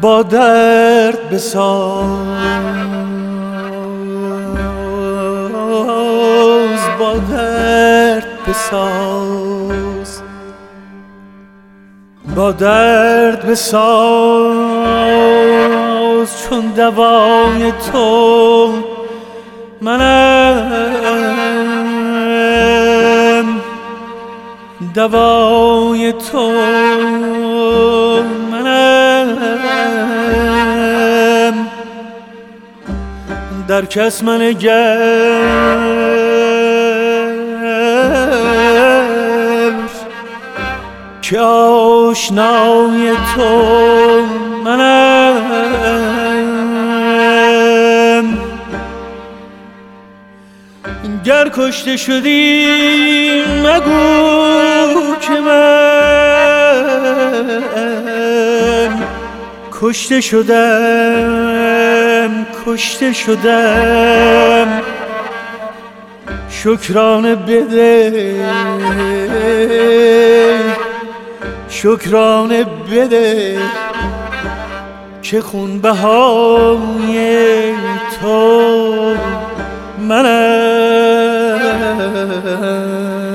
با درد بساز، با درد بساز، با درد بساز، چون دوای تو منم، دوای تو منم، در کس منگر که آشنای تو منم. گر کشته شدی مگو که من کشته شدم، کشته شدم. شکرانه بده، شکرانه بده که خونبهای تو منم.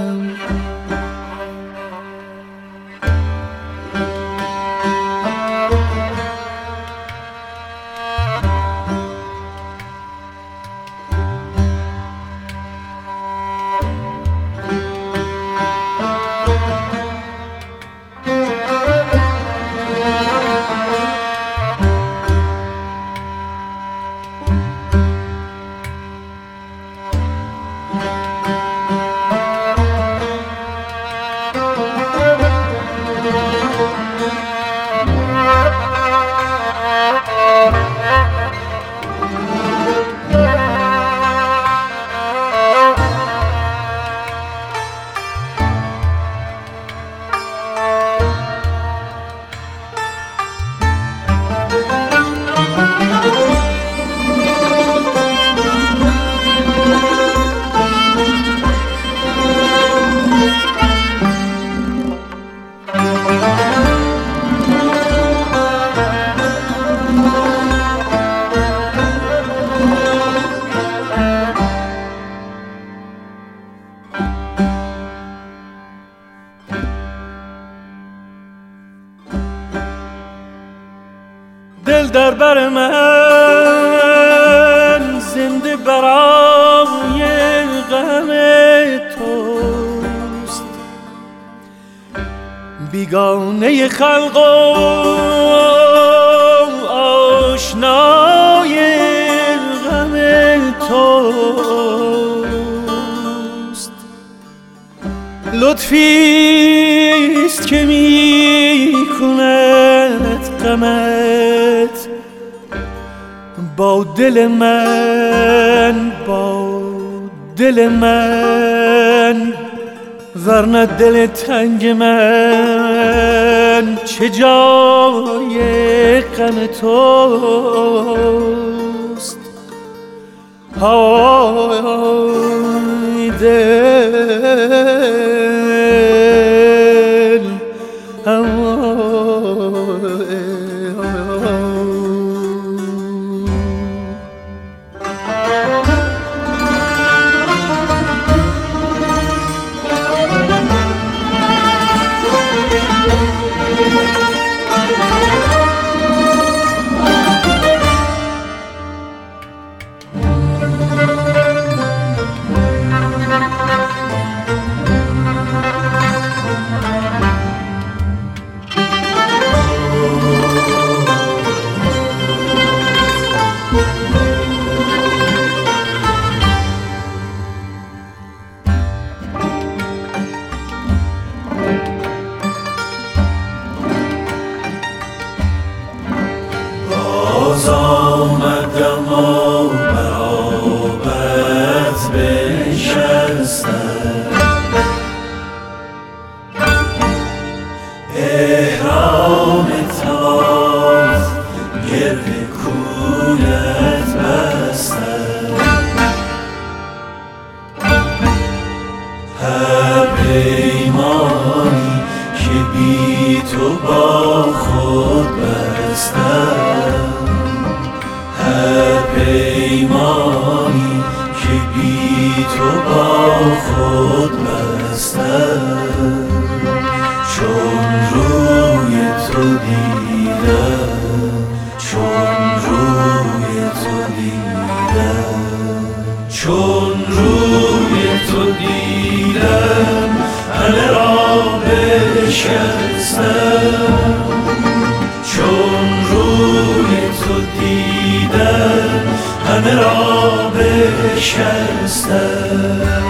دل در بر من زنده برای غم توست، بیگانه خلق و آشنای غم توست. لطفیست که می کند غمت با دل من، با دل من، ورنه دل تنگ من چه جای غم توست. های دل، پیمانی که بی تو با خود بستم. تو با خود بستم، چون روی تو دیدم، چون روی تو دیدم، چون روی تو دیدم همه را بشکستم، چون روی تو دیدم همه را بشکستم.